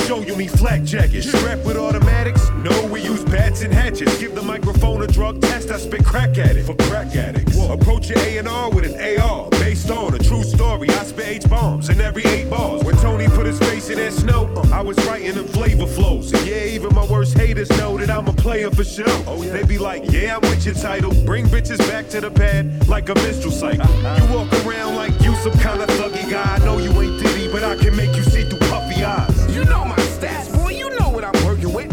show you need flak jackets. Strapped with automatics? No, we use bats and hatchets. Give the microphone a drug test, I spit crack at it. For crack addicts. Approach your A&R with an AR. Based on a true story, I spit H-bombs in every 8 bars. When Tony put his face in that snow, I was writing them flavor flows. And yeah, even my worst haters know that I'm a player for sure. They be like, yeah, I'm with your title. Bring bitches back to the pad like a minstrel cycle. You walk around like you some kind of thuggy guy. I know you ain't Diddy, but I can make you see through puffy eyes. You know my stats.